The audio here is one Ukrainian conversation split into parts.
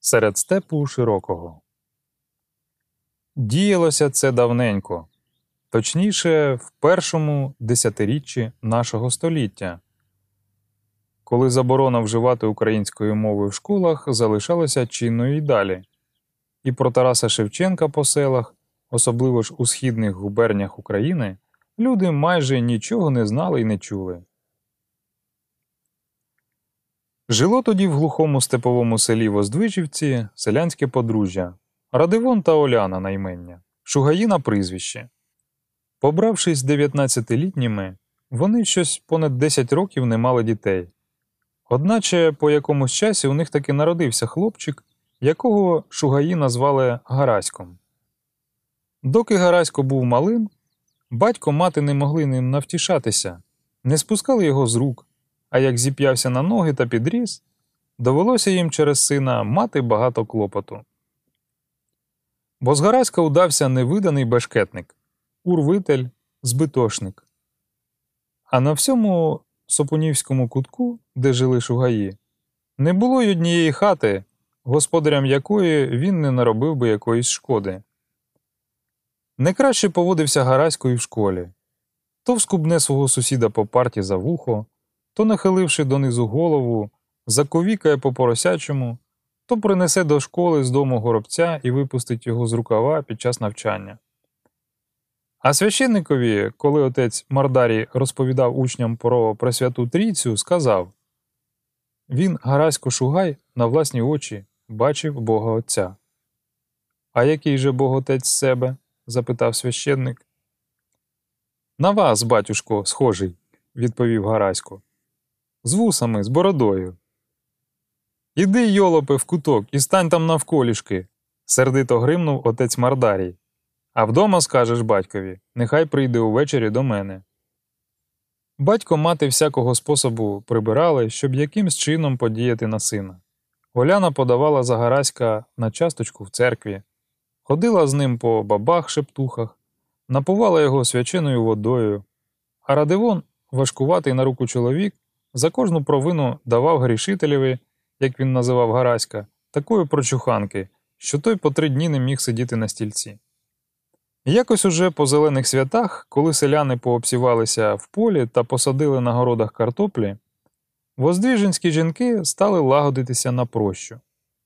Серед степу широкого. Діялося це давненько, точніше, в першому десятиріччі нашого століття, коли заборона вживати української мови в школах залишалася чинною й далі, і про Тараса Шевченка по селах, особливо ж у східних губернях України, люди майже нічого не знали й не чули. Жило тоді в глухому степовому селі Воздвижівці селянське подружжя Радивон та Оляна на імення, Шугаї на прізвище. Побравшись 19-літніми, вони щось понад 10 років не мали дітей. Одначе по якомусь часі у них таки народився хлопчик, якого Шугаї назвали Гараськом. Доки Гарасько був малим, батько мати не могли ним навтішатися, не спускали його з рук, а як зіп'явся на ноги та підріс, довелося їм через сина мати багато клопоту. Бо з Гараська удався невиданий бешкетник, урвитель, збитошник. А на всьому Сопунівському кутку, де жили Шугаї, не було й однієї хати, господарям якої він не наробив би якоїсь шкоди. Не краще поводився Гарасько і в школі. То вскубне свого сусіда по парті за вухо, то, нахиливши донизу голову, заковікає по поросячому, то принесе до школи з дому горобця і випустить його з рукава під час навчання. А священникові, коли отець Мардарій розповідав учням про Пресвяту Трійцю, сказав: він, Гарасько Шугай, на власні очі бачив Бога Отця. «А який же Бог Отець з себе?» – запитав священник. «На вас, батюшко, схожий», – відповів Гарасько. «З вусами, з бородою». «Іди, йолопе, в куток і стань там навколішки», – сердито гримнув отець Мардарій. «А вдома скажеш батькові, нехай прийде увечері до мене». Батько мати всякого способу прибирали, щоб якимсь чином подіяти на сина. Оляна подавала за Гараська на часточку в церкві, ходила з ним по бабах-шептухах, напувала його свяченою водою, а Радивон, важкуватий на руку чоловік, за кожну провину давав грішителеві, як він називав Гараська, такої прочуханки, що той по 3 дні не міг сидіти на стільці. Якось уже по зелених святах, коли селяни пообсівалися в полі та посадили на городах картоплі, воздвиженські жінки стали лагодитися на прощу.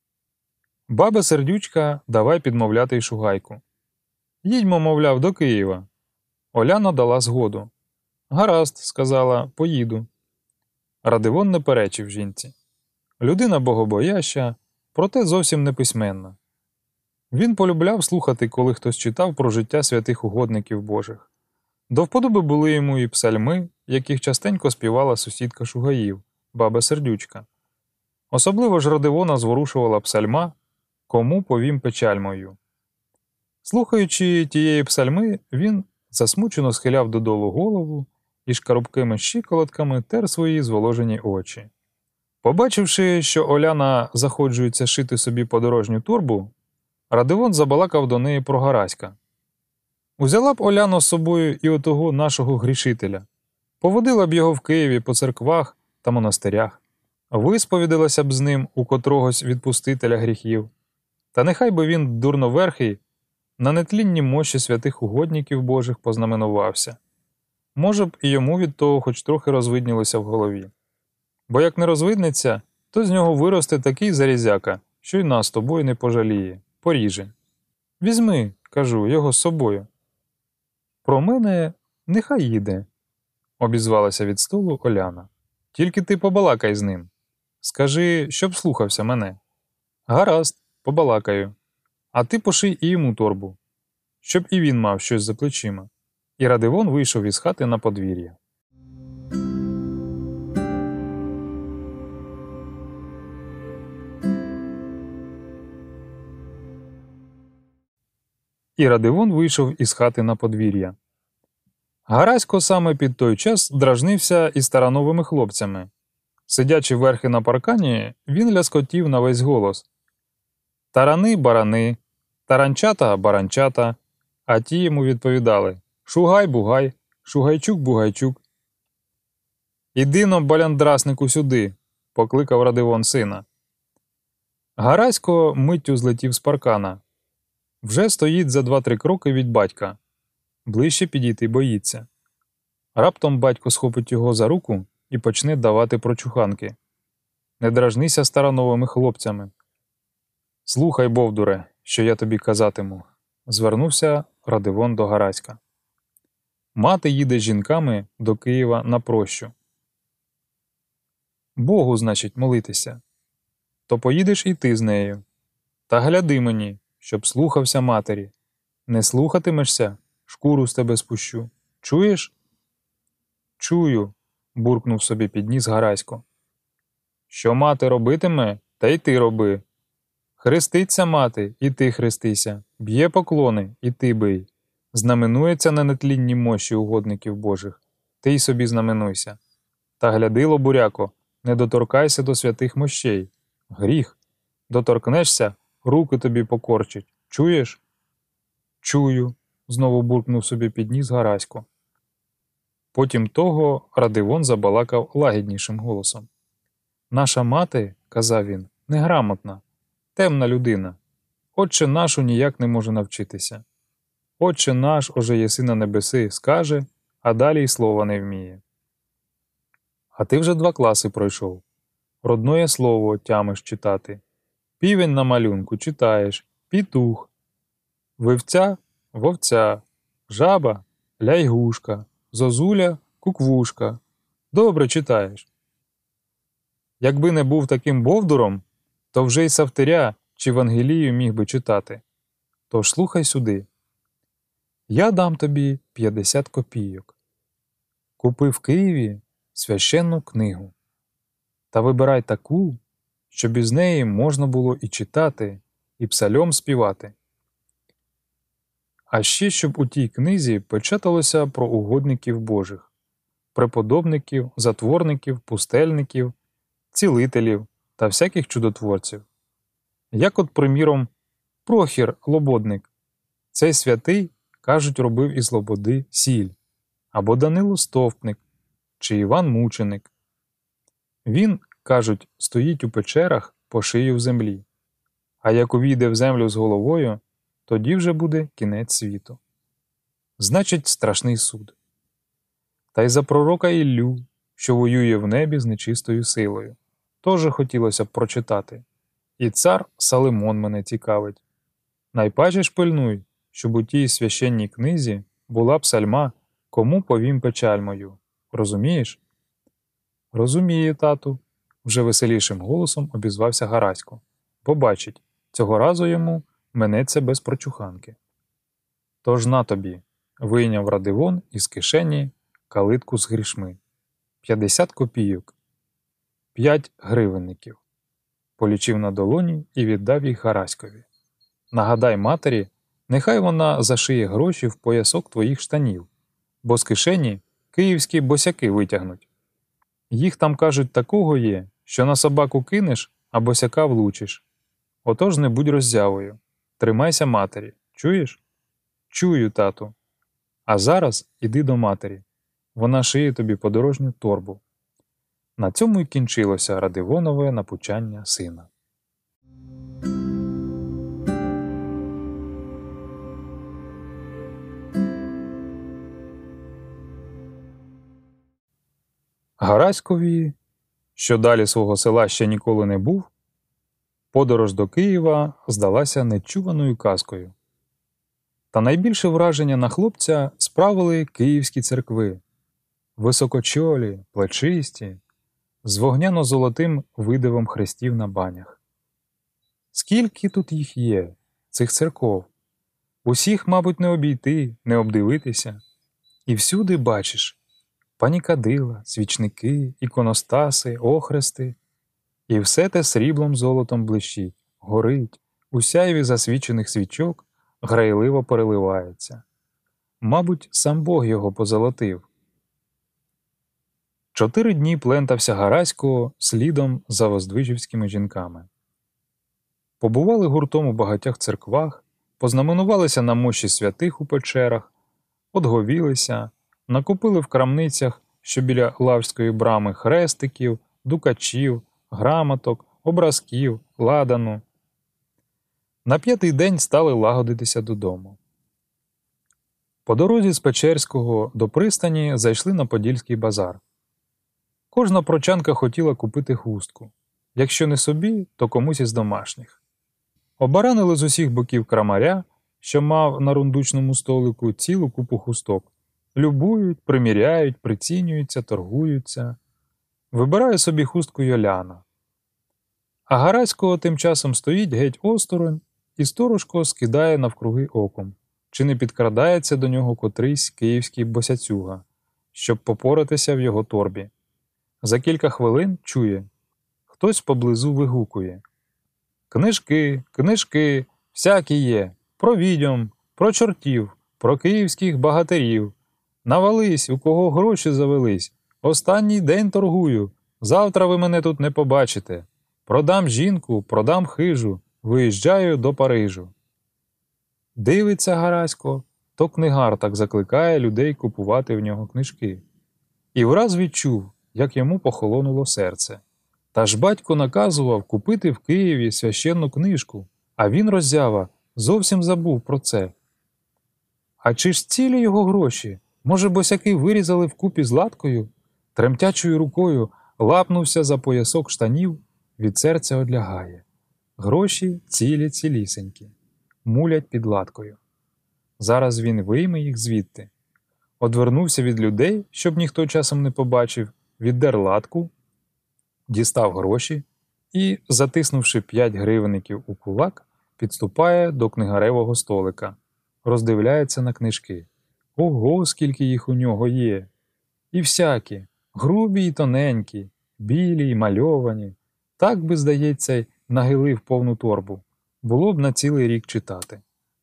Баба сердючка давай підмовляти й Шугайку. «Їдьмо, мовляв, до Києва». Оляна дала згоду. «Гаразд», – сказала, – «поїду». Радивон не перечив жінці. Людина богобояща, проте зовсім не письменна. Він полюбляв слухати, коли хтось читав про життя святих угодників Божих. До вподоби були йому і псальми, яких частенько співала сусідка Шугаїв, баба сердючка. Особливо ж Радивона зворушувала псальма «Кому повім печаль мою». Слухаючи тієї псальми, він засмучено схиляв додолу голову і шкарубкими щиколотками тер свої зволожені очі. Побачивши, що Оляна заходжується шити собі подорожню торбу, Радивон забалакав до неї про Гараська. Узяла б Оляна з собою і отого нашого грішителя, поводила б його в Києві по церквах та монастирях, висповідалася б з ним у котрогось відпустителя гріхів, та нехай би він, дурноверхий, на нетлінні мощі святих угодників Божих познаменувався. Може б і йому від того хоч трохи розвиднілося в голові. Бо як не розвиднеться, то з нього виросте такий зарізяка, що й нас з тобою не пожаліє, поріже. Візьми, кажу, його з собою. Про мене нехай їде, обізвалася від столу Оляна. Тільки ти побалакай з ним. Скажи, щоб слухався мене. Гаразд, побалакаю. А ти поший і йому торбу, щоб і він мав щось за плечима. І Радивон вийшов із хати на подвір'я. Гарасько саме під той час дражнився із старановими хлопцями. Сидячи верхи на паркані, він ляскотів на весь голос. Тарани, барани, таранчата, баранчата, а ті йому відповідали Шугай-бугай, Шугайчук-бугайчук. «Іди но, баляндраснику, сюди», – покликав Радивон сина. Гарасько миттю злетів з паркана. Вже стоїть за 2-3 кроки від батька. Ближче підійти боїться. Раптом батько схопить його за руку і почне давати прочуханки. Не дражнися старановими хлопцями. Слухай, бовдуре, що я тобі казатиму, звернувся Радивон до Гараська. Мати їде з жінками до Києва на прощу. Богу, значить, молитися. То поїдеш і ти з нею. Та гляди мені, щоб слухався матері. Не слухатимешся, шкуру з тебе спущу. Чуєш? Чую, буркнув собі під ніс Гарасько. Що мати робитиме, та й ти роби. Хреститься мати, і ти хрестися, б'є поклони, і ти бий. Знаменується на нетлінні мощі угодників Божих, ти й собі знаменуйся. Та гляди, лобуряко, не доторкайся до святих мощей. Гріх. Доторкнешся, руки тобі покорчать. Чуєш? Чую, знову буркнув собі під ніс Гарасько. Потім того Радивон забалакав лагіднішим голосом. Наша мати, казав він, неграмотна, темна людина. Отче нашу ніяк не може навчитися. Отче наш, оже єси на небеси, скаже, а далі й слова не вміє. А ти вже 2 класи пройшов. Родное слово тямиш читати. Півень на малюнку читаєш, пітух. Вивця – вовця, жаба – ляйгушка, зозуля – куквушка. Добре читаєш. Якби не був таким бовдуром, то вже й Савтиря чи Вангелію міг би читати. Тож слухай сюди. Я дам тобі 50 копійок. Купи в Києві священну книгу. Та вибирай таку, щоб із неї можна було і читати, і псальом співати. А ще, щоб у тій книзі печаталося про угодників Божих, преподобників, затворників, пустельників, цілителів та всяких чудотворців. Як от, приміром, Прохір Лободник. Цей святий, кажуть, робив із лободи сіль, або Данило Стовпник, чи Іван Мученик. Він, кажуть, стоїть у печерах по шию в землі, а як увійде в землю з головою, тоді вже буде кінець світу. Значить, страшний суд. Та й за пророка Іллю, що воює в небі з нечистою силою, теж хотілося б прочитати. І цар Салимон мене цікавить. Найпаче ж пильнуй, щоб у тій священній книзі була псальма «Кому повім печаль мою». Розумієш? Розумію, тату, вже веселішим голосом обізвався Гарасько. Побачить, цього разу йому минеться без прочуханки. Тож на тобі, вийняв Радивон із кишені калитку з грішми. 50 копійок. 5 гривенників. Полічив на долоні і віддав їх Гараськові. Нагадай матері, нехай вона зашиє гроші в поясок твоїх штанів, бо з кишені київські босяки витягнуть. Їх там, кажуть, такого є, що на собаку кинеш, а босяка влучиш. Отож не будь роззявою. Тримайся матері. Чуєш? Чую, тату. А зараз іди до матері. Вона шиє тобі подорожню торбу. На цьому й кінчилося Радивонове напучання сина. Гараськові, що далі свого села ще ніколи не був, подорож до Києва здалася нечуваною казкою. Та найбільше враження на хлопця справили київські церкви. Високочолі, плечисті, з вогняно-золотим видивом хрестів на банях. Скільки тут їх є, цих церков? Усіх, мабуть, не обійти, не обдивитися. І всюди бачиш панікадила, свічники, іконостаси, охрести. І все те сріблом золотом блищить, горить, у сяйві засвічених свічок грайливо переливається. Мабуть, сам Бог його позолотив. 4 дні плентався Гарасько слідом за воздвижівськими жінками. Побували гуртом у багатьох церквах, познаменувалися на мощі святих у печерах, одговілися, накупили в крамницях, що біля Лаврської брами, хрестиків, дукачів, грамоток, образків, ладану, На 5-й день стали лагодитися додому. По дорозі з Печерського до пристані зайшли на Подільський базар. Кожна прочанка хотіла купити хустку. Якщо не собі, то комусь із домашніх. Обаранили з усіх боків крамаря, що мав на рундучному столику цілу купу хусток. Любують, приміряють, прицінюються, торгуються. Вибирає собі хустку й Оляна. А Гараського тим часом стоїть геть осторонь і сторожко скидає навкруги оком, чи не підкрадається до нього котрийсь київський босяцюга, щоб попоратися в його торбі. За кілька хвилин чує. Хтось поблизу вигукує. «Книжки, книжки, всякі є, про відьом, про чортів, про київських багатирів. Навались, у кого гроші завелись. Останній день торгую, завтра ви мене тут не побачите. Продам жінку, продам хижу, виїжджаю до Парижу». Дивиться Гарасько, то книгар так закликає людей купувати в нього книжки. І враз відчув, як йому похолонуло серце. Та ж батько наказував купити в Києві священну книжку, а він, роззява, зовсім забув про це. А чи ж цілі його гроші? Може, босяки вирізали вкупі з латкою? Тремтячою рукою лапнувся за поясок штанів, від серця одлягає. Гроші цілі-цілісенькі, мулять під латкою. Зараз він вийме їх звідти. Одвернувся від людей, щоб ніхто часом не побачив, віддер латку, дістав гроші і, затиснувши 5 гривенників у кулак, підступає до книгаревого столика, роздивляється на книжки. Ого, скільки їх у нього є! І всякі, грубі й тоненькі, білі й мальовані. Так би, здається, й нагилив повну торбу. Було б на цілий рік читати.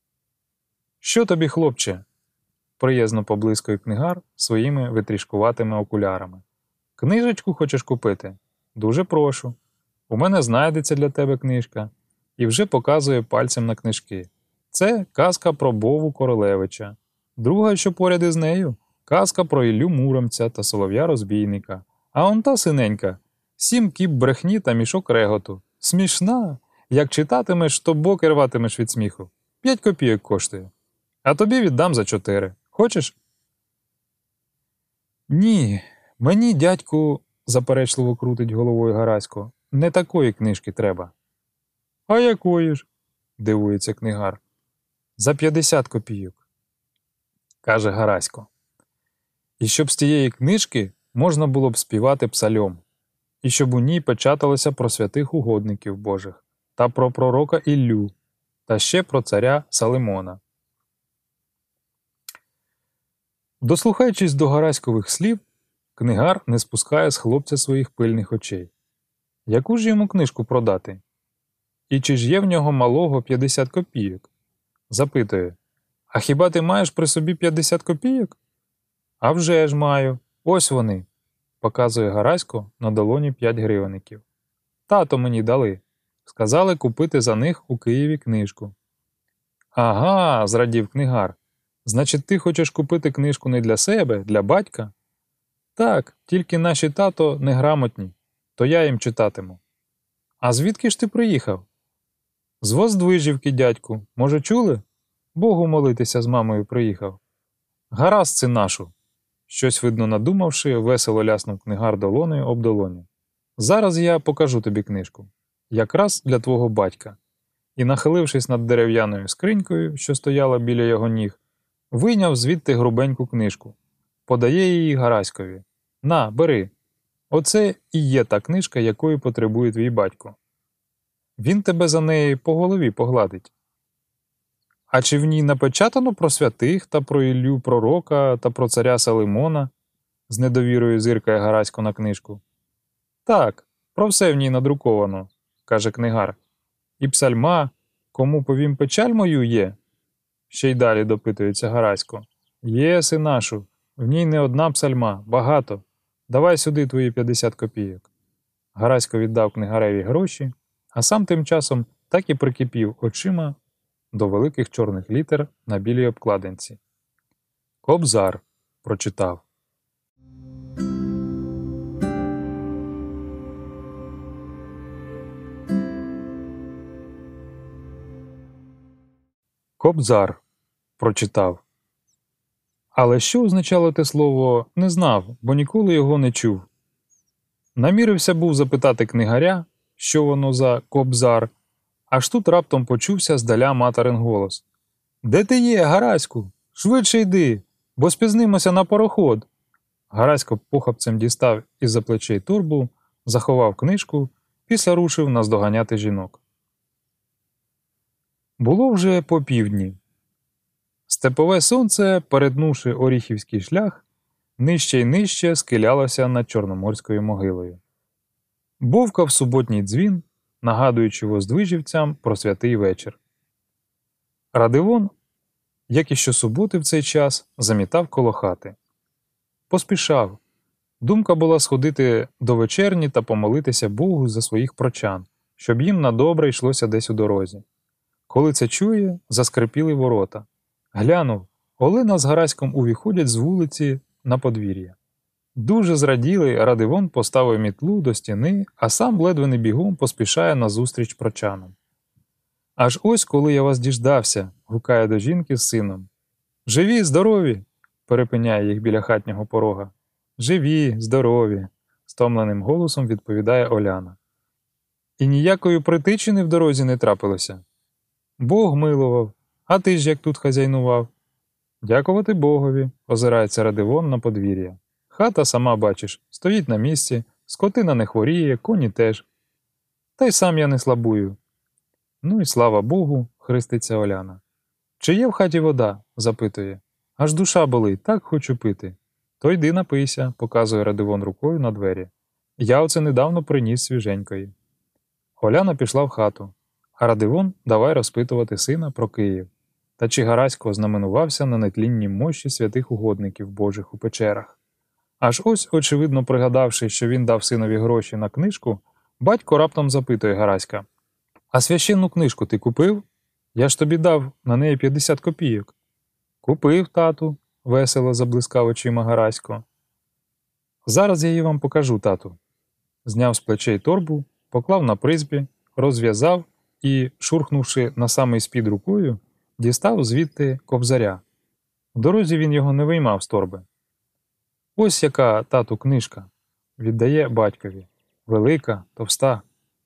«Що тобі, хлопче?» – приязно поблискує книгар своїми витрішкуватими окулярами. «Книжечку хочеш купити? Дуже прошу. У мене знайдеться для тебе книжка». І вже показує пальцем на книжки. Це казка про Бову Королевича. Друга, що поряд із нею, казка про Іллю Муромця та Солов'я-розбійника. А он та синенька – 7 кіп брехні та мішок реготу. Смішна! Як читатимеш, то боки рватимеш від сміху. 5 копійок коштує. А тобі віддам за 4. Хочеш? Ні, мені, дядьку, заперечливо крутить головою Гарасько, не такої книжки треба. А якої ж? Дивується книгар. За 50 копійок, каже Гарасько. І щоб з тієї книжки можна було б співати псальом, і щоб у ній печаталося про святих угодників Божих, та про пророка Іллю, та ще про царя Салимона. Дослухаючись до Гараськових слів, книгар не спускає з хлопця своїх пильних очей. Яку ж йому книжку продати? І чи ж є в нього малого 50 копійок? Запитує, а хіба ти маєш при собі 50 копійок? А вже ж маю, ось вони, показує Гарасько на долоні 5 гривенників. Тато мені дали, сказали купити за них у Києві книжку. Ага, зрадів книгар, значить ти хочеш купити книжку не для себе, для батька? Так, тільки наші тато неграмотні, то я їм читатиму. А звідки ж ти приїхав? З Воздвижівки, дядьку, може чули? Богу молитися з мамою приїхав. Гаразд це нашу. Щось, видно надумавши, весело ляснув книгар долонею об долоню. Зараз я покажу тобі книжку. Якраз для твого батька. І, нахилившись над дерев'яною скринькою, що стояла біля його ніг, вийняв звідти грубеньку книжку. Подає її Гараськові. На, бери. Оце і є та книжка, якої потребує твій батько. Він тебе за неї по голові погладить. А чи в ній напечатано про святих та про Іллю пророка та про царя Салимона? З недовірою зиркає Гарасько на книжку. Так, про все в ній надруковано, каже книгар. І псальма, кому повім печаль мою є? Ще й далі допитується Гарасько. Є, синашу, в ній не одна псальма, багато. Давай сюди твої 50 копійок. Гарасько віддав книгареві гроші, а сам тим часом так і прикипів очима до великих чорних літер на білій обкладинці. Кобзар прочитав. Кобзар, прочитав. Але що означало те слово, не знав, бо ніколи його не чув. Намірився був запитати книгаря, що воно за кобзар, аж тут раптом почувся здаля материн голос. «Де ти є, Гараську? Швидше йди, бо спізнимося на пароход!» Гарасько похапцем дістав із-за плечей торбу, заховав книжку, після рушив наздоганяти жінок. Було вже по півдні. Степове сонце, перетнувши Оріхівський шлях, нижче й нижче схилялося над Чорноморською могилою. Бовкав суботній дзвін, нагадуючи воздвижівцям про святий вечір. Радивон, як і щосуботи в цей час, замітав коло хати. Поспішав. Думка була сходити до вечерні та помолитися Богу за своїх прочан, щоб їм на добре йшлося десь у дорозі. Коли це чує, заскрипіли ворота. Глянув, Олена з Гараськом увіходять з вулиці на подвір'я. Дуже зраділий, Радивон поставив мітлу до стіни, а сам ледве не бігом поспішає назустріч прочанам. Аж ось, коли я вас діждався, гукає до жінки з сином. Живі, здорові, перепиняє їх біля хатнього порога. Живі, здорові, стомленим голосом відповідає Оляна. І ніякої притичини в дорозі не трапилося. Бог милував, а ти ж як тут хазяйнував? Дякувати Богові, озирається Радивон на подвір'я. Хата, сама бачиш, стоїть на місці, скотина не хворіє, коні теж. Та й сам я не слабую. Ну і слава Богу, хреститься Оляна. Чи є в хаті вода? Запитує. Аж душа болить, так хочу пити. То йди напийся, показує Радивон рукою на двері. Я оце недавно приніс свіженької. Оляна пішла в хату, а Радивон давай розпитувати сина про Київ. Та чи Гарасько знаменувався на нетлінній мощі святих угодників Божих у печерах. Аж ось, очевидно пригадавши, що він дав синові гроші на книжку, батько раптом запитує Гараська. А священну книжку ти купив? Я ж тобі дав на неї 50 копійок. Купив, тату, весело заблискав очима Гарасько. Зараз я її вам покажу, тату. Зняв з плечей торбу, поклав на призбі, розв'язав і, шурхнувши на самий спід рукою, дістав звідти кобзаря. В дорозі він його не виймав з торби. Ось яка, тату, книжка. Віддає батькові. Велика, товста.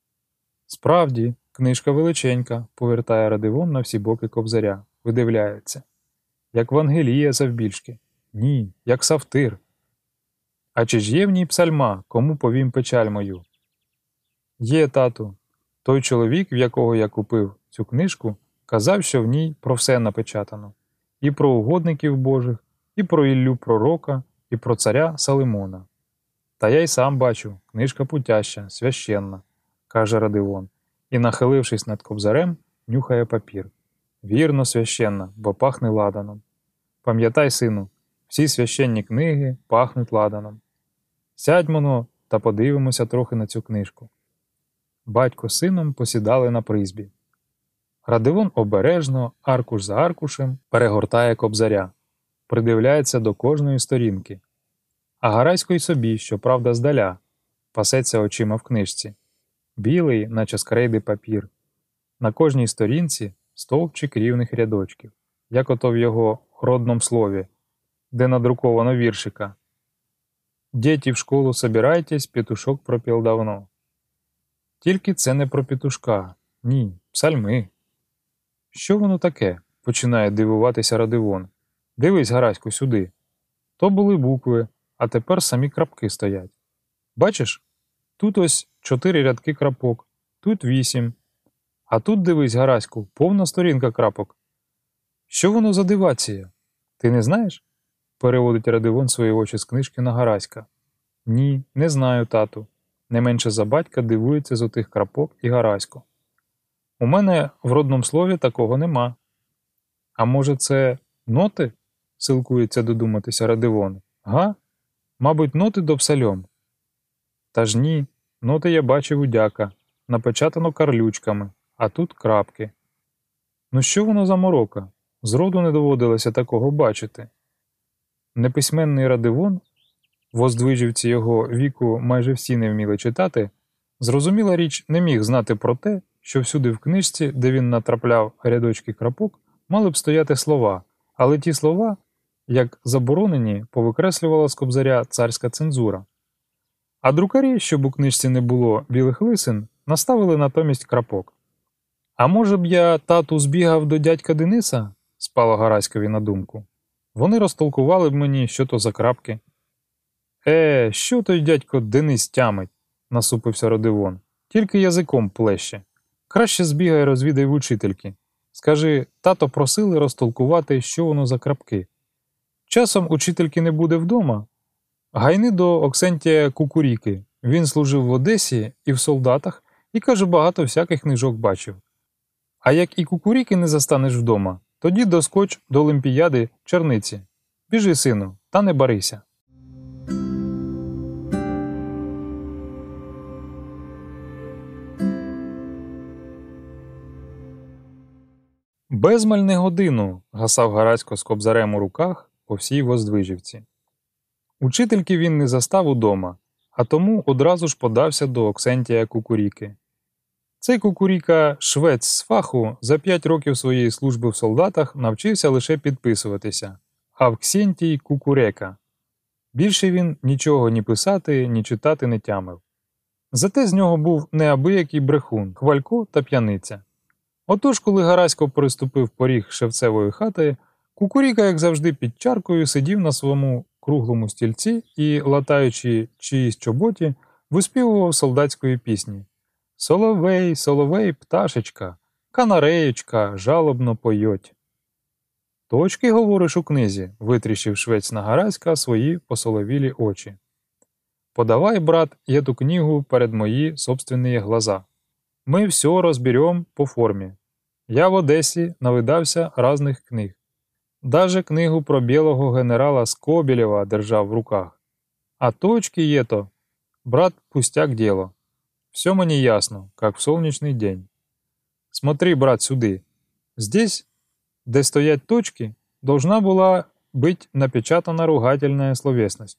Справді, книжка величенька, повертає Радивон на всі боки кобзаря. Видивляється. Як Вангелія завбільшки. Ні, як Савтир. А чи ж є в ній псальма, кому повім печаль мою? Є, тату. Той чоловік, в якого я купив цю книжку, казав, що в ній про все напечатано. І про угодників Божих, і про Іллю пророка, і про царя Салимона. Та я й сам бачу, книжка путяща, священна, каже Радивон, і, нахилившись над кобзарем, нюхає папір. Вірно, священна, бо пахне ладаном. Пам'ятай, сину, всі священні книги пахнуть ладаном. Сядьмо-но та подивимося трохи на цю книжку. Батько з сином посідали на призбі. Радивон обережно, аркуш за аркушем, перегортає кобзаря, придивляється до кожної сторінки. А Гарасько й собі, щоправда, здаля, пасеться очима в книжці. Білий, наче з крейди папір. На кожній сторінці стовпчик рівних рядочків, як ото в його родном слові, де надруковано віршика. «Дети в школу собирайтесь, петушок пропел давно». Тільки це не про петушка, ні, псальми. Що воно таке? Починає дивуватися Радивон. Дивись, Гарасько, сюди. То були букви, а тепер самі крапки стоять. Бачиш? Тут ось 4 рядки крапок, тут 8. А тут, дивись, Гараську, повна сторінка крапок. Що воно за дивація? Ти не знаєш? Переводить Радивон свої очі з книжки на Гараська. Ні, не знаю, тату. Не менше за батька дивується з отих крапок і Гарасько. У мене в родному слові такого нема. А може це ноти? Силкується додуматися Радивон. Га? Мабуть, ноти до псальом. Та ж ні, ноти я бачив у дяка, напечатано карлючками, а тут крапки. Ну що воно за морока? Зроду не доводилося такого бачити. Неписьменний Радивон, воздвижівці його віку майже всі не вміли читати, зрозуміла річ не міг знати про те, що всюди в книжці, де він натрапляв рядочки крапок, мали б стояти слова, але ті слова, як заборонені, повикреслювала з Кобзаря царська цензура. А друкарі, щоб у книжці не було білих лисин, наставили натомість крапок. «А може б я, тату, збігав до дядька Дениса?» – спало Гараськові на думку. «Вони розтолкували б мені, що то за крапки». Що той дядько Денис тямить?» – насупився Радивон. «Тільки язиком плеще. Краще збігай розвідай в учительки. Скажи, тато просили розтолкувати, що воно за крапки. Часом учительки не буде вдома. Гайни до Оксентія Кукуріки. Він служив в Одесі і в солдатах, і, каже, багато всяких книжок бачив. А як і Кукуріки не застанеш вдома, тоді доскоч до Олімпіяди Черниці. Біжи, сину, та не барися». «Безмаль не годину», – гасав Гарасько з Кобзарем у руках по всій Воздвижівці. Учительки він не застав удома, а тому одразу ж подався до Оксентія Кукуріки. Цей Кукуріка, швець з фаху, за 5 років своєї служби в солдатах навчився лише підписуватися – Авксентій Кукурека. Більше він нічого ні писати, ні читати не тямив. Зате з нього був неабиякий брехун, хвалько та п'яниця. Отож, коли Гарасько переступив поріг шевцевої хати, Кукуріка, як завжди, під чаркою сидів на своєму круглому стільці і, латаючи чиїсь чоботі, виспівував солдатської пісні. «Соловей, соловей, пташечка, канареєчка, жалобно пойоть». «Точки, говориш, у книзі?» – витріщив швець на Гараська свої посоловілі очі. «Подавай, брат, эту книгу перед мої собственные глаза. Мы все разберем по форме. Я в Одесі навидався разних книг. Даже книгу про білого генерала Скобелєва держав в руках. А точки є-то, брат, пустяк дело. Все мені ясно, как в солнечный день. Смотри, брат, сюди. Здесь, де стоять точки, должна была быть напечатана ругательная словесность.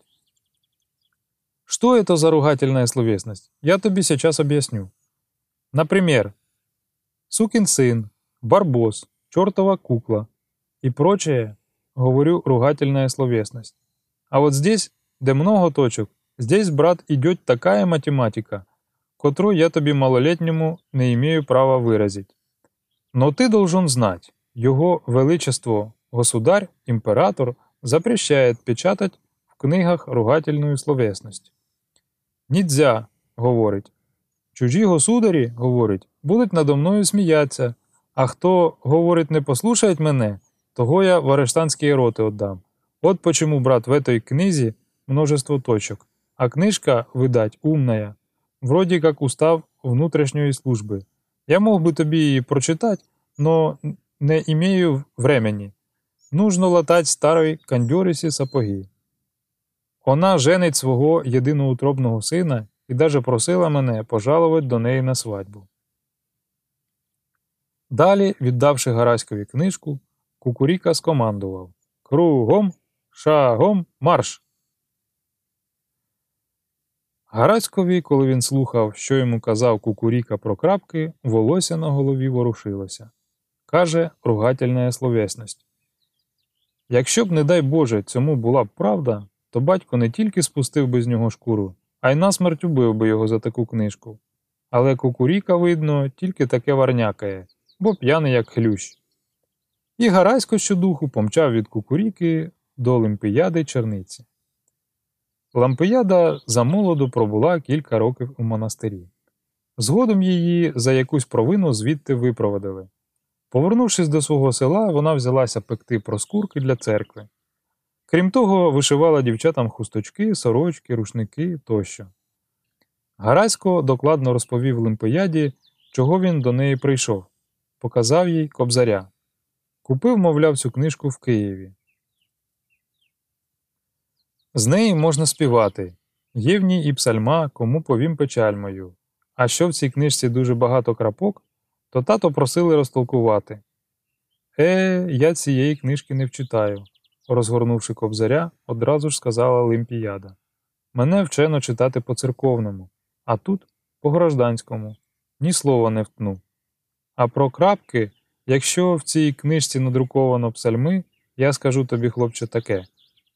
Что это за ругательная словесность? Я тобі сейчас объясню. Например, сукин сын, барбос, чертова кукла и прочее, говорю, ругательная словесность. А вот здесь, где много точек, здесь, брат, идет такая математика, которую я тобі малолетнему не имею права выразить. Но ты должен знать, его величество, государь, император, запрещает печатать в книгах ругательную словесность. Нельзя, говорить. Чужі государі, говорить, будуть надо мною сміятися, а хто, говорить, не послушає мене, того я в арештанські роти отдам. От почему, брат, в этой книзі множество точок, а книжка, видать, умная, вроде как устав внутрішньої служби. Я мог би тобі її прочитати, но не имею времени. Нужно латать старої кандьорисі сапоги. Вона женить свого єдиноутробного сина і даже просила мене пожалувати до неї на свадьбу. Далі, віддавши Гараськові книжку, Кукуріка скомандував: «Кругом, шагом, марш!» Гараськові, коли він слухав, що йому казав Кукуріка про крапки, волосся на голові ворушилося. Каже, ругательна словесність. Якщо б, не дай Боже, цьому була б правда, то батько не тільки спустив би з нього шкуру, а й насмерть убив би його за таку книжку. Але Кукуріка, видно, тільки таке варнякає, бо п'яний як хлющ. І Гарасько щодуху помчав від Кукуріки до Олімпіяди Черниці. Лампіяда замолоду пробула кілька років у монастирі. Згодом її за якусь провину звідти випровадили. Повернувшись до свого села, вона взялася пекти проскурки для церкви. Крім того, вишивала дівчатам хусточки, сорочки, рушники тощо. Гарасько докладно розповів Лимпияді, чого він до неї прийшов. Показав їй Кобзаря. Купив, мовляв, цю книжку в Києві. З неї можна співати. Є в ній і псальма, кому повім печаль мою. А що в цій книжці дуже багато крапок, то тато просили розтолкувати. Я цієї книжки не вчитаю, розгорнувши Кобзаря, одразу ж сказала Олімпіяда. Мене вчено читати по-церковному, а тут по-гражданському. Ні слова не втну. А про крапки Якщо в цій книжці надруковано псальми, я скажу тобі, хлопче, таке.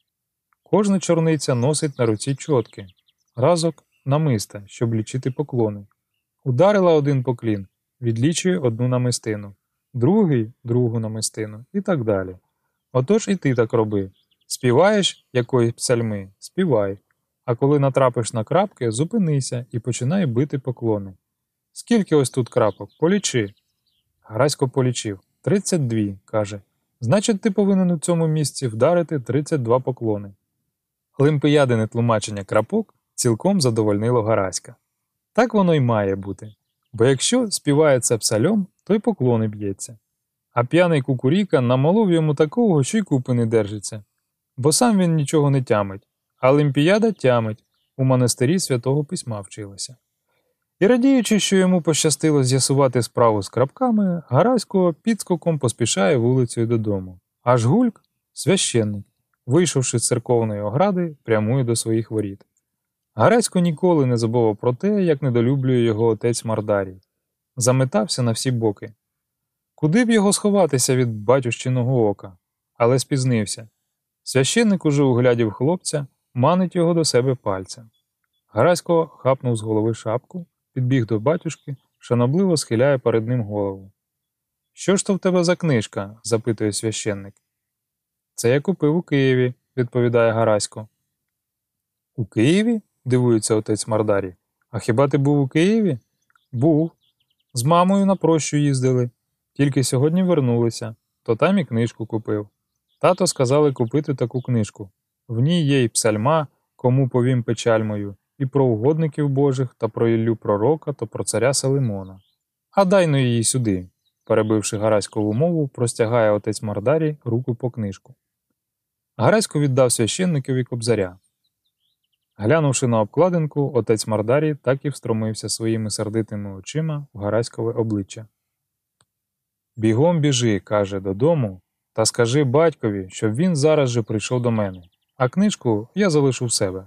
Кожна чорниця носить на руці чотки, разок намиста, щоб лічити поклони. Ударила один поклін, відлічує одну намистину, другий – другу намистину і так далі. Отож і ти так роби. Співаєш якоїсь псальми – співай, а коли натрапиш на крапки, зупинися і починай бити поклони. Скільки ось тут крапок? Полічи. Гарасько полічив. 32, каже. Значить, ти повинен у цьому місці вдарити 32 поклони. Олимпіадине тлумачення крапок цілком задовольнило Гараська. Так воно й має бути. Бо якщо співається псальом, то й поклони б'ється. А п'яний кукуріка намолов йому такого, що й купи не держиться. Бо сам він нічого не тямить, а Олимпіада тямить, у монастирі Святого Письма вчилася. І радіючи, що йому пощастило з'ясувати справу з крапками, Гарасько підскоком поспішає вулицею додому. Аж Гульк, священник, вийшовши з церковної огради, прямує до своїх воріт. Гарасько ніколи не забував про те, як недолюблює його отець Мардарій. Заметався на всі боки. Куди б його сховатися від батюшчиного ока? Але спізнився. Священник уже углядів хлопця, манить його до себе пальцем. Гарасько хапнув з голови шапку, підбіг до батюшки, шанобливо схиляє перед ним голову. «Що ж то в тебе за книжка?» – запитує священник. «Це я купив у Києві», – відповідає Гарасько. «У Києві?» – дивується отець Мардарій. «А хіба ти був у Києві?» «Був. З мамою на прощу їздили. Тільки сьогодні вернулися, то там і книжку купив. Тато сказали купити таку книжку. В ній є і псальма, кому повім печаль мою, і про угодників Божих, та про Іллю пророка, та про царя Салимона. А дай-но її сюди», – перебивши Гараськову мову, простягає отець Мардарій руку по книжку. Гарасько віддав священникові кобзаря. Глянувши на обкладинку, отець Мардарій так і встромився своїми сердитими очима в Гараськове обличчя. «Бігом біжи», – каже, – «додому, та скажи батькові, щоб він зараз же прийшов до мене, а книжку я залишу в себе».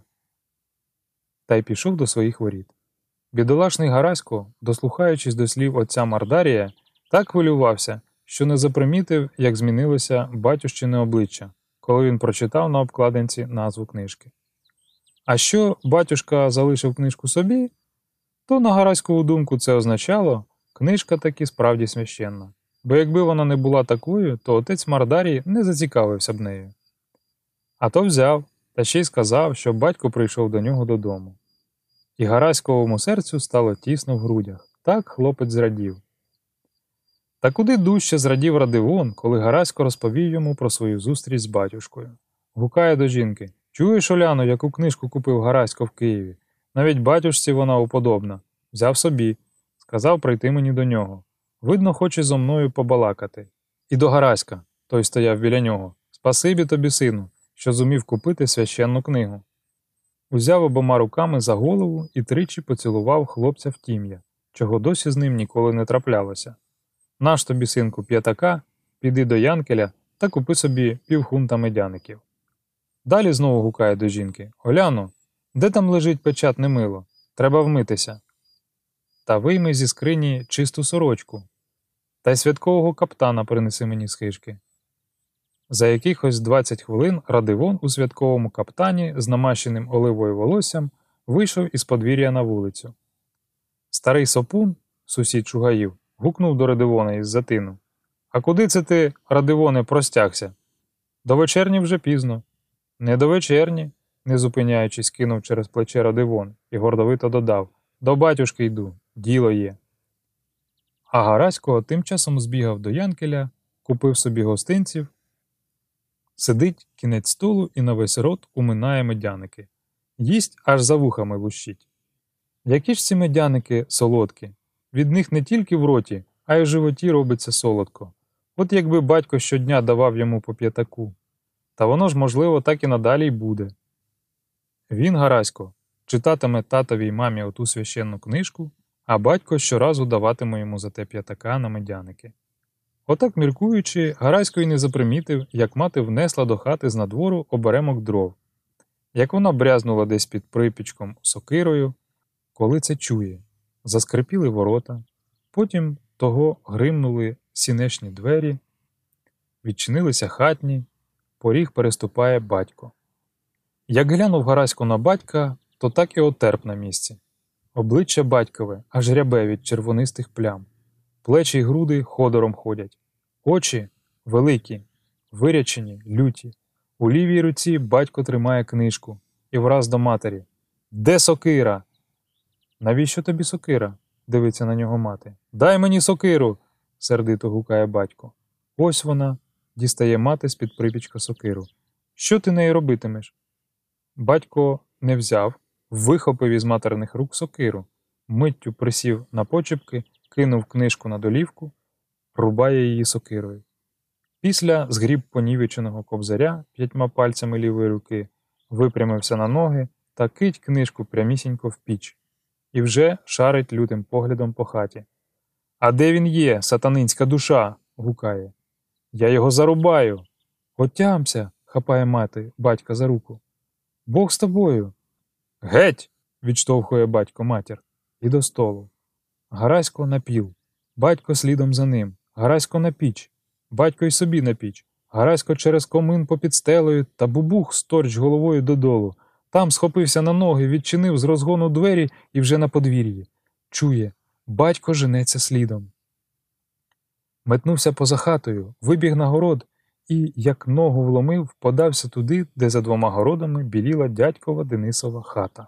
Та й пішов до своїх воріт. Бідолашний Гарасько, дослухаючись до слів отця Мардарія, так хвилювався, що не запримітив, як змінилося батюшчине обличчя, коли він прочитав на обкладинці назву книжки. А що батюшка залишив книжку собі, то на Гараськову думку це означало, книжка таки справді священна. Бо якби вона не була такою, то отець Мардарій не зацікавився б нею. А то взяв, та ще й сказав, що батько прийшов до нього додому. І Гараськовому серцю стало тісно в грудях. Так хлопець зрадів. Та куди дужче зрадів Радивон, коли Гарасько розповів йому про свою зустріч з батюшкою. Гукає до жінки: «Чуєш, Оляно, яку книжку купив Гарасько в Києві? Навіть батюшці вона уподобна. Взяв собі. Сказав прийти мені до нього. Видно, хоче зо мною побалакати». І до Гараська, той стояв біля нього: «Спасибі тобі, сину, що зумів купити священну книгу». Узяв обома руками за голову і тричі поцілував хлопця в тім'я, чого досі з ним ніколи не траплялося. «Наш тобі, синку, п'ятака, піди до Янкеля та купи собі півхунта медяників». Далі знову гукає до жінки: «Оляно, де там лежить печатне мило? Треба вмитися. Та вийми зі скрині чисту сорочку. Та й святкового каптана принеси мені з хижки». За якихось 20 хвилин Радивон у святковому каптані з намащеним оливою волоссям вийшов із подвір'я на вулицю. Старий Сопун, сусід Шугаїв, гукнув до Радивона із-за тину: «А куди це ти, Радивоне, простягся? До вечерні вже пізно». «Не до вечерні», – не зупиняючись, кинув через плече Радивон і гордовито додав: «До батюшки йду, діло є». А Гарасько тим часом збігав до Янкеля, купив собі гостинців, сидить кінець столу і на весь рот уминає медяники. Їсть, аж за вухами лущить. Які ж ці медяники солодкі? Від них не тільки в роті, а й в животі робиться солодко. От якби батько щодня давав йому по п'ятаку. Та воно ж, можливо, так і надалі й буде. Він, Гарасько, читатиме татові й мамі оту священну книжку, а батько щоразу даватиме йому за те п'ятака на медяники. Отак міркуючи, Гарасько й не запримітив, як мати внесла до хати з надвору оберемок дров. Як вона брязнула десь під припічком сокирою, коли це чує. Заскрипіли ворота, потім того гримнули сінешні двері, відчинилися хатні, поріг переступає батько. Як глянув Гарасько на батька, то так і отерп на місці. Обличчя батькове аж рябе від червонистих плям, плечі й груди ходором ходять, очі великі, вирячені, люті. У лівій руці батько тримає книжку і враз до матері: «Де сокира?» «Навіщо тобі сокира?» – дивиться на нього мати. «Дай мені сокиру!» – сердито гукає батько. Ось вона, дістає мати з-під припічка сокиру. «Що ти нею робитимеш?» Батько не взяв, вихопив із материних рук сокиру, миттю присів на почепки, кинув книжку на долівку, рубає її сокирою. Після згріб понівеченого кобзаря 5 пальцями лівої руки, випрямився на ноги та кить книжку прямісінько в піч. І вже шарить лютим поглядом по хаті. «А де він є, сатанинська душа?» – гукає. «Я його зарубаю!» «Отямся!» – хапає мати батька за руку. «Бог з тобою!» «Геть!» – відштовхує батько матір. І до столу. Гарасько на піл. Батько слідом за ним. Гарасько на піч. Батько й собі на піч. Гарасько через комин попід стелею та бубух сторч головою додолу. Там схопився на ноги, відчинив з розгону двері і вже на подвір'ї. Чує, батько женеться слідом. Метнувся поза хатою, вибіг на город і, як ногу вломив, подався туди, де за 2 городами біліла дядькова Денисова хата.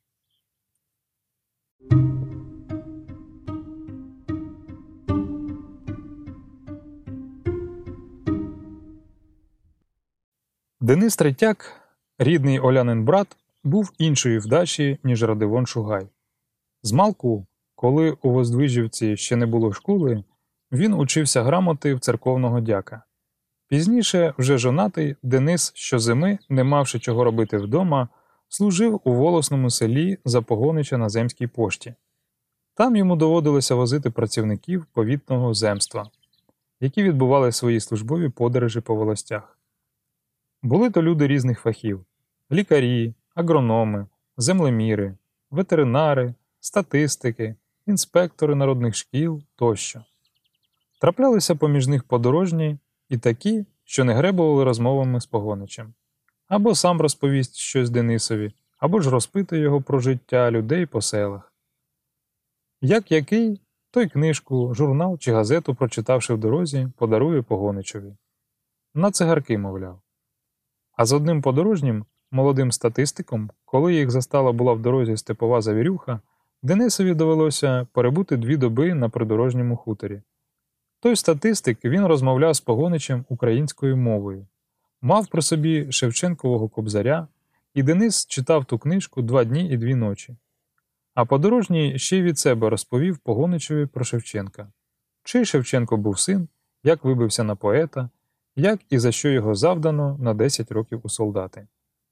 Денис Третяк, рідний Олянин брат, був іншої вдачі, ніж Радивон Шугай. Змалку, коли у Воздвижівці ще не було школи, він учився грамоти в церковного дяка. Пізніше, вже жонатий, Денис щозими, не мавши чого робити вдома, служив у волосному селі Запогонича на земській пошті. Там йому доводилося возити працівників повітного земства, які відбували свої службові подорожі по волостях. Були то люди різних фахів – лікарі, агрономи, землеміри, ветеринари, статистики, інспектори народних шкіл тощо. Траплялися поміж них подорожні і такі, що не гребували розмовами з Погоничем. Або сам розповість щось Денисові, або ж розпитує його про життя людей по селах. Як який, той книжку, журнал чи газету, прочитавши в дорозі, подарує Погоничеві. На цигарки, мовляв. А з одним подорожнім, молодим статистиком, коли їх застала була в дорозі степова завірюха, Денисові довелося перебути 2 доби на придорожньому хуторі. Той статистик, він розмовляв з Погоничем українською мовою, мав при собі Шевченкового кобзаря, і Денис читав ту книжку 2 дні і 2 ночі. А подорожній ще й від себе розповів Погоничеві про Шевченка. Чий Шевченко був син, як вибився на поета, як і за що його завдано на 10 років у солдати.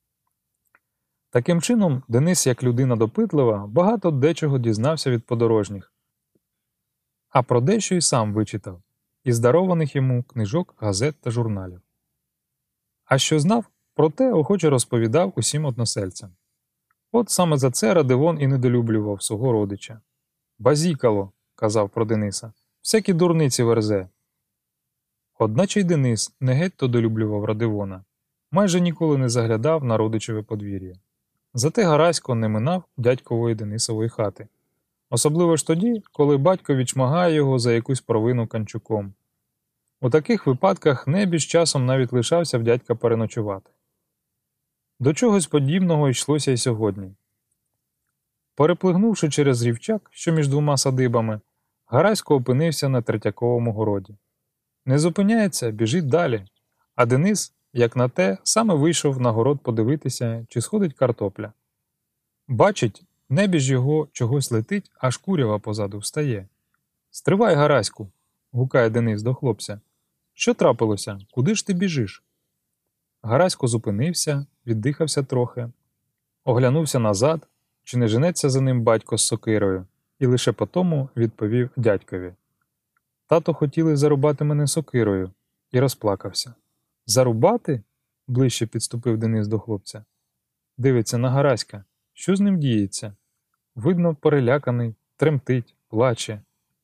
Таким чином, Денис, як людина допитлива, багато дечого дізнався від подорожніх, а про дещо й сам вичитав, із дарованих йому книжок, газет та журналів. А що знав, про те охоче розповідав усім односельцям. От саме за це Радивон і недолюблював свого родича. «Базікало», – казав про Дениса, – «всякі дурниці верзе». Одначе й Денис не геть-то долюблював Радивона, майже ніколи не заглядав на родичеве подвір'я. Зате Гарасько не минав дядькової Денисової хати. Особливо ж тоді, коли батько відшмагає його за якусь провину канчуком. У таких випадках небіж часом навіть лишався в дядька переночувати. До чогось подібного йшлося й сьогодні. Переплигнувши через рівчак, що між 2 садибами, Гарасько опинився на Третяковому городі. Не зупиняється, біжить далі, а Денис, як на те, саме вийшов на город подивитися, чи сходить картопля. Бачить, небіж його чогось летить, аж курява позаду встає. «Стривай, Гараську!» – гукає Денис до хлопця. «Що трапилося? Куди ж ти біжиш?» Гарасько зупинився, віддихався трохи, оглянувся назад, чи не женеться за ним батько з сокирою, і лише потому відповів дядькові. «Тато хотіли зарубати мене сокирою», і розплакався. «Зарубати?» – ближче підступив Денис до хлопця. Дивиться на Гараська. Що з ним діється? Видно, переляканий, тремтить, плаче.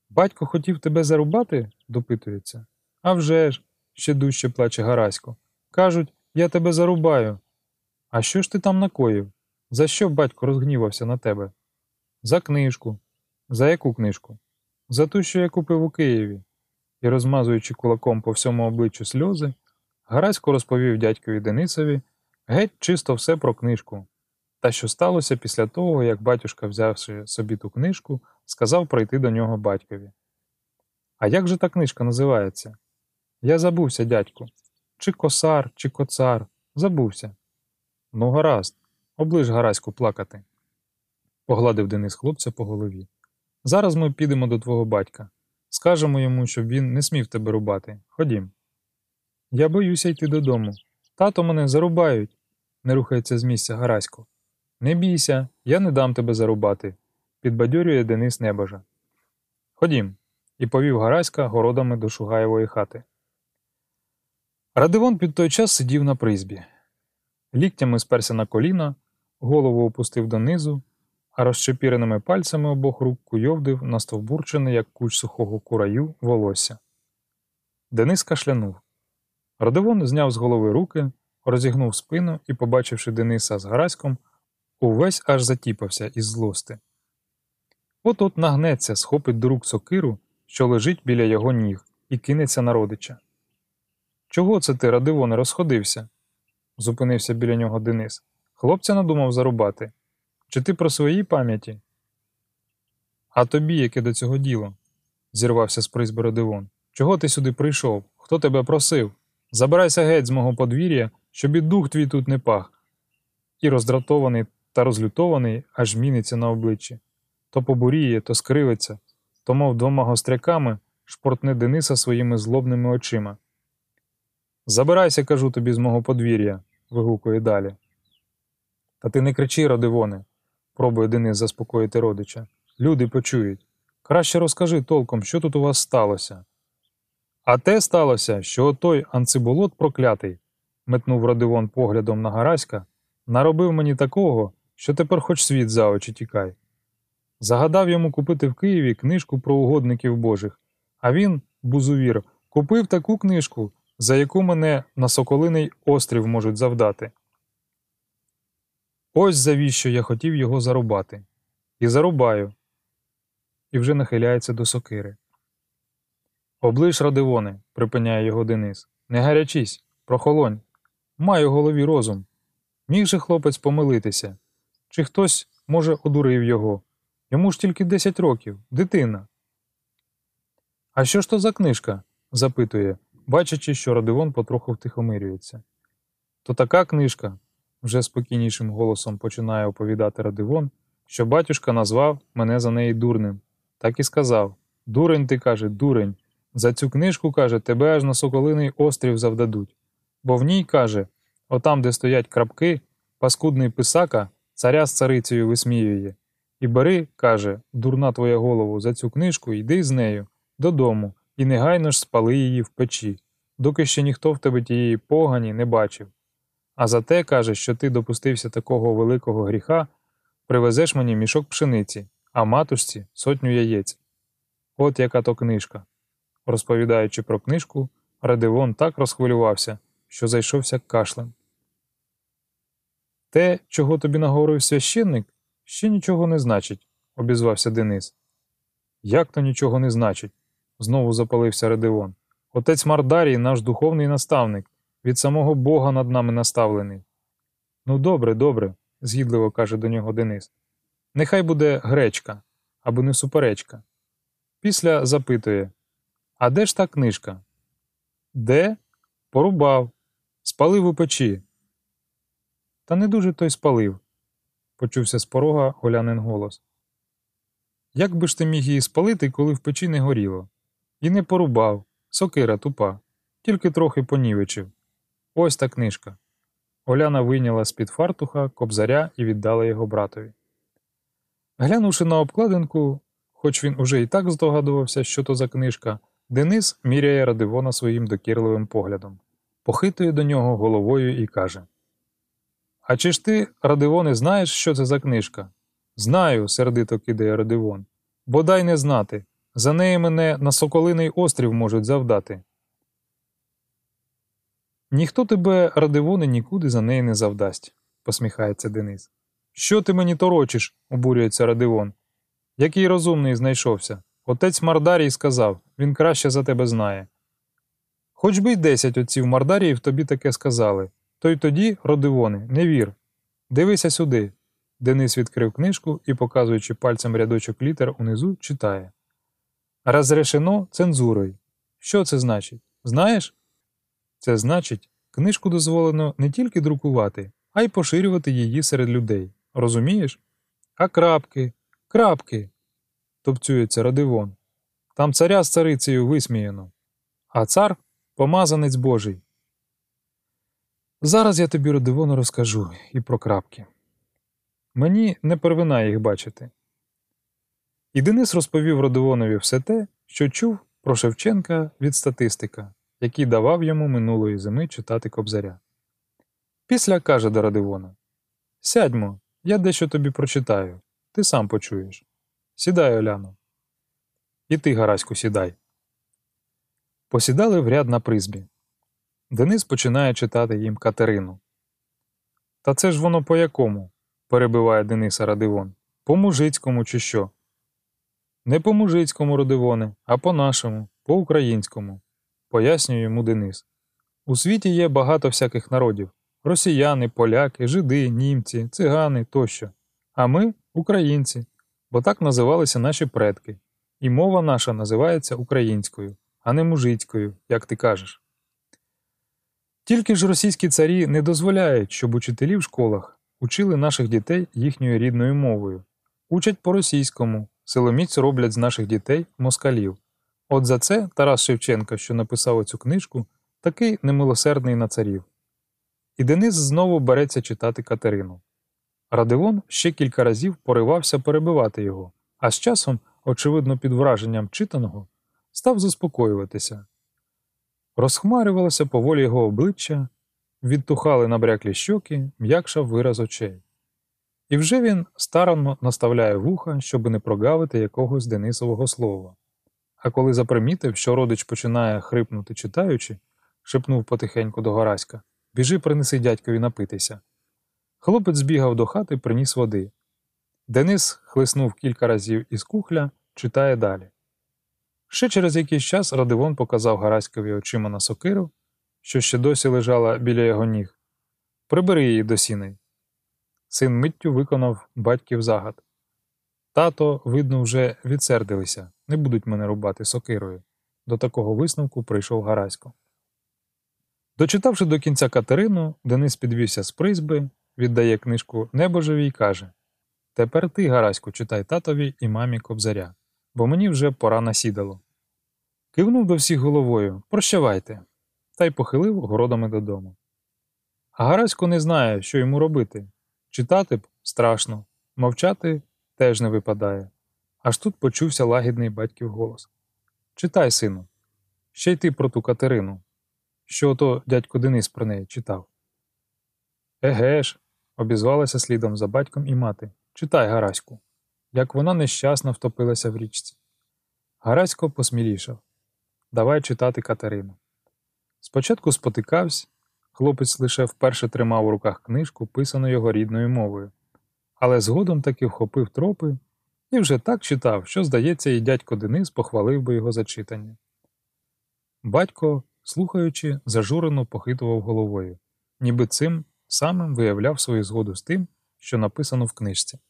Батько хотів тебе зарубати? Допитується. «А вже ж!» – ще дужче плаче Гарасько. Кажуть, я тебе зарубаю. А що ж ти там накоїв? За що батько розгнівався на тебе? За книжку. За яку книжку? За ту, що я купив у Києві. І, розмазуючи кулаком по всьому обличчю сльози, Гарасько розповів дядькові Денисові геть чисто все про книжку. Та що сталося після того, як батюшка, взявши собі ту книжку, сказав прийти до нього батькові. А як же та книжка називається? Я забувся, дядьку. Чи косар, чи коцар. Забувся. Ну, гаразд. Оближ Гараську плакати. Погладив Денис хлопця по голові. Зараз ми підемо до твого батька. Скажемо йому, щоб він не смів тебе рубати. Ходім. Я боюся йти додому. Тато мене зарубають, не рухається з місця Гарасько. Не бійся, я не дам тебе зарубати, підбадьорює Денис Небожа. Ходім, і повів Гараська городами до Шугаєвої хати. Радивон під той час сидів на призбі. Ліктями сперся на коліна, голову опустив донизу, а розчепіреними пальцями обох рук куйовдив на стовбурчене, як куч сухого кураю, волосся. Денис кашлянув. Радивон зняв з голови руки, розігнув спину і, побачивши Дениса з Гараськом, увесь аж затіпався із злости. От-от нагнеться, схопить до рук сокиру, що лежить біля його ніг, і кинеться на родича. «Чого це ти, Радивоне, розходився?» – зупинився біля нього Денис. «Хлопця надумав зарубати? Чи ти про свої пам'яті?» «А тобі яке до цього діло?» – зірвався з призьби Радивон. «Чого ти сюди прийшов? Хто тебе просив? Забирайся геть з мого подвір'я, щоб і дух твій тут не пах!» І роздратований та розлютований аж міниться на обличчі. То побуріє, то скривиться, то, мов двома гостряками, шпортне Дениса своїми злобними очима. «Забирайся, кажу тобі, з мого подвір'я!» – вигукує далі. «Та ти не кричи, Радивоне!» – пробує Денис заспокоїти родича. «Люди почують. Краще розкажи толком, що тут у вас сталося». «А те сталося, що отой Анциболот проклятий», – метнув Радивон поглядом на Гараська, «наробив мені такого, що тепер хоч світ за очі тікай. Загадав йому купити в Києві книжку про угодників божих, а він, бузувір, купив таку книжку, за яку мене на Соколиний острів можуть завдати. Ось завіщо я хотів його зарубати. І зарубаю». І вже нахиляється до сокири. «Оближ, Радивоне», – припиняє його Денис. «Не гарячись, прохолонь. Май у голові розум. Міг же хлопець помилитися? Чи хтось, може, одурив його? Йому ж тільки 10 років, дитина». «А що ж то за книжка?» – запитує, бачачи, що Радивон потроху втихомирюється. «То така книжка», – вже спокійнішим голосом починає оповідати Радивон, що батюшка назвав мене за неї дурним. Так і сказав: «Дурень ти, каже, дурень. За цю книжку, каже, тебе аж на Соколиний острів завдадуть. Бо в ній, каже, отам, де стоять крапки, паскудний писака царя з царицею висміює. І бери, каже, дурна твоя голову, за цю книжку, йди з нею додому і негайно ж спали її в печі, доки ще ніхто в тебе тієї погані не бачив. А за те, каже, що ти допустився такого великого гріха, привезеш мені мішок пшениці, а матушці 100 яєць. От яка то книжка». Розповідаючи про книжку, Радивон так розхвилювався, що зайшовся кашлем. «Те, чого тобі наговорив священник, ще нічого не значить», – обізвався Денис. «Як то нічого не значить?» – знову запалився Радивон. «Отець Мардарій наш духовний наставник, від самого Бога над нами наставлений». «Ну добре, добре», – згідливо каже до нього Денис. «Нехай буде гречка, або не суперечка». Після запитує: «А де ж та книжка?» «Де? Порубав. Спалив у печі». «Та не дуже той спалив», – почувся з порога Олянин голос. «Як би ж ти міг її спалити, коли в печі не горіло? І не порубав, сокира тупа, тільки трохи понівечив. Ось та книжка». Оляна вийняла з-під фартуха кобзаря і віддала його братові. Глянувши на обкладинку, хоч він уже і так здогадувався, що то за книжка, Денис міряє Радивона своїм докірливим поглядом, похитує до нього головою і каже: «А чи ж ти, Радивоне, знаєш, що це за книжка?» «Знаю», – сердито кидає Радивон. «Бодай не знати. За неї мене на Соколиний острів можуть завдати. Ніхто тебе, Радивоне, нікуди за неї не завдасть, посміхається Денис. Що ти мені торочиш, обурюється Радивон. Який розумний знайшовся. Отець Мардарій сказав, він краще за тебе знає. Хоч би й 10 отців Мардаріїв тобі таке сказали. То й тоді, Радивоне, не вір. Дивися сюди. Денис відкрив книжку і, показуючи пальцем рядочок літер унизу, читає. Розрешено цензурою. Що це значить? Знаєш? Це значить, книжку дозволено не тільки друкувати, а й поширювати її серед людей. Розумієш? А крапки, крапки, топцюється Радивон. Там царя з царицею висміяно. А цар – помазанець Божий. Зараз я тобі, Радивону, розкажу і про крапки. Мені не первина їх бачити. І Денис розповів Радивонові все те, що чув про Шевченка від статистика, який давав йому минулої зими читати Кобзаря. Після каже до Радивона: «Сядьмо, я дещо тобі прочитаю, ти сам почуєш. Сідай, Оляно. І ти, Гараську, сідай». Посідали в ряд на призбі. Денис починає читати їм Катерину. «Та це ж воно по якому?» – перебиває Дениса Радивон. «По мужицькому чи що?» «Не по мужицькому, Радивоне, а по-нашому, по-українському», – пояснює йому Денис. «У світі є багато всяких народів – росіяни, поляки, жиди, німці, цигани тощо. А ми – українці, бо так називалися наші предки. І мова наша називається українською, а не мужицькою, як ти кажеш. Тільки ж російські царі не дозволяють, щоб учителі в школах учили наших дітей їхньою рідною мовою. Учать по-російському, силоміць роблять з наших дітей москалів. От за це Тарас Шевченко, що написав оцю книжку, такий немилосердний на царів». І Денис знову береться читати Катерину. Радивон ще кілька разів поривався перебивати його, а з часом, очевидно під враженням читаного, став заспокоюватися. Розхмарювалося поволі його обличчя, відтухали набряклі щоки, м'якшав вираз очей. І вже він старанно наставляє вуха, щоби не прогавити якогось Денисового слова. А коли запримітив, що родич починає хрипнути читаючи, шепнув потихеньку до Гараська: «Біжи, принеси дядькові напитися». Хлопець збігав до хати, приніс води. Денис хлиснув кілька разів із кухля, читає далі. Ще через якийсь час Радивон показав Гараськові очима на сокиру, що ще досі лежала біля його ніг. «Прибери її до сіней». Син миттю виконав батьків загад. Тато, видно, вже відсердилися, не будуть мене рубати сокирою. До такого висновку прийшов Гарасько. Дочитавши до кінця Катерину, Денис підвівся з призьби, віддає книжку небожеві й каже: «Тепер ти, Гараську, читай татові і мамі Кобзаря, бо мені вже пора на сідало». Кивнув до всіх головою: «Прощавайте», та й похилив городами додому. А Гарасько не знає, що йому робити. Читати б страшно, мовчати теж не випадає. Аж тут почувся лагідний батьків голос: «Читай, сину, ще й ти про ту Катерину, що ото дядько Денис про неї читав». «Еге ж», – обізвалася слідом за батьком і мати, – «читай, Гараську», як вона нещасно втопилася в річці. Гарасько посмілішав: «Давай читати Катерину». Спочатку спотикався, хлопець лише вперше тримав у руках книжку, писану його рідною мовою, але згодом таки вхопив тропи і вже так читав, що, здається, і дядько Денис похвалив би його за читання. Батько, слухаючи, зажурено похитував головою, ніби цим самим виявляв свою згоду з тим, що написано в книжці.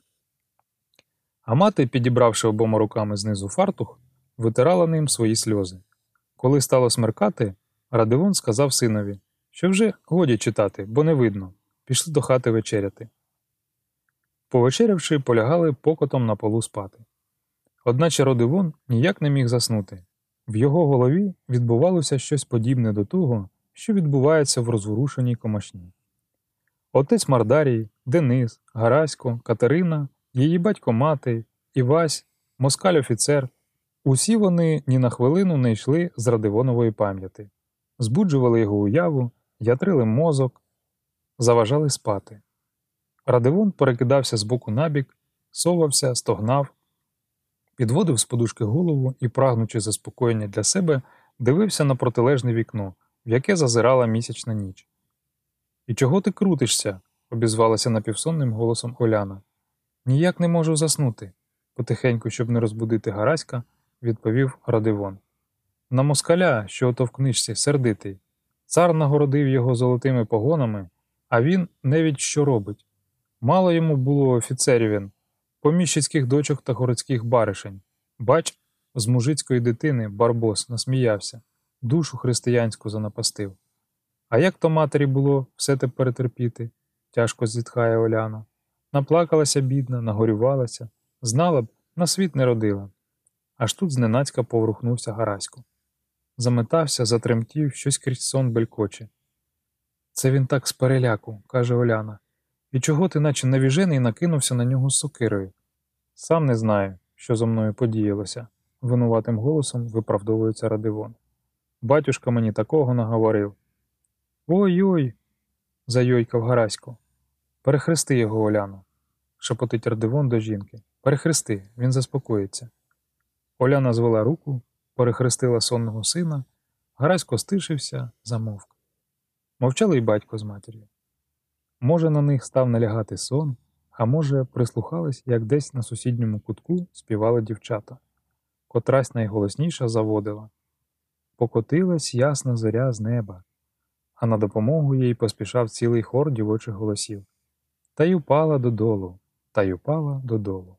А мати, підібравши обома руками знизу фартух, витирала ним свої сльози. Коли стало смеркати, Радивон сказав синові, що вже годі читати, бо не видно, пішли до хати вечеряти. Повечерявши, полягали покотом на полу спати. Одначе Радивон ніяк не міг заснути. В його голові відбувалося щось подібне до того, що відбувається в розворушеній комашні. Отець Мардарій, Денис, Гарасько, Катерина, її батько-мати, Івась, москаль-офіцер – усі вони ні на хвилину не йшли з Радивонової пам'яті, збуджували його уяву, ятрили мозок, заважали спати. Радивон перекидався з боку на бік, совався, стогнав. Підводив з подушки голову і, прагнучи заспокоєння для себе, дивився на протилежне вікно, в яке зазирала місячна ніч. «І чого ти крутишся?» – обізвалася напівсонним голосом Оляна. «Ніяк не можу заснути», – потихеньку, щоб не розбудити Гараська, відповів Радивон. «На москаля, що ото в книжці, сердитий. Цар нагородив його золотими погонами, а він невідь що робить. Мало йому було офіцерів, поміщицьких дочок та городських баришень. Бач, з мужицької дитини Барбос насміявся, душу християнську занапастив. А як то матері було все те перетерпіти?» – тяжко зітхає Оляна. Наплакалася бідна, нагорювалася, знала б, на світ не родила. Аж тут зненацька поворухнувся Гарасько. Заметався, затремтів, щось крізь сон белькоче. «Це він так з переляку», – каже Оляна. «І чого ти, наче навіжений, накинувся на нього з сокирою?» «Сам не знаю, що зо мною подіялося», – винуватим голосом виправдовується Радивон. «Батюшка мені такого наговорив». «Ой-ой!» – зайойкав Гарасько. «Перехрести його, Оляно», – шепотить Радивон до жінки. «Перехрести, він заспокоїться». Оляна звела руку, перехрестила сонного сина, Гарасько стишився, замовк. Мовчали й батько з матір'ю. Може, на них став налягати сон, а може, прислухались, як десь на сусідньому кутку співали дівчата. Котрась найголосніша заводила. Покотилась ясна зоря з неба, а на допомогу їй поспішав цілий хор дівочих голосів. Та й упала додолу, та й упала додолу.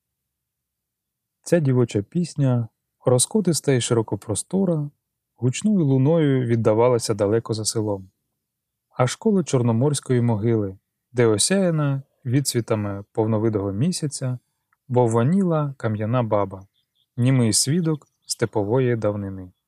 Ця дівоча пісня, розкотиста і широкопростора, гучною луною віддавалася далеко за селом. Аж коло Чорноморської могили, де осяяна відсвітами повновидого місяця, бовваніла кам'яна баба, німий свідок степової давнини.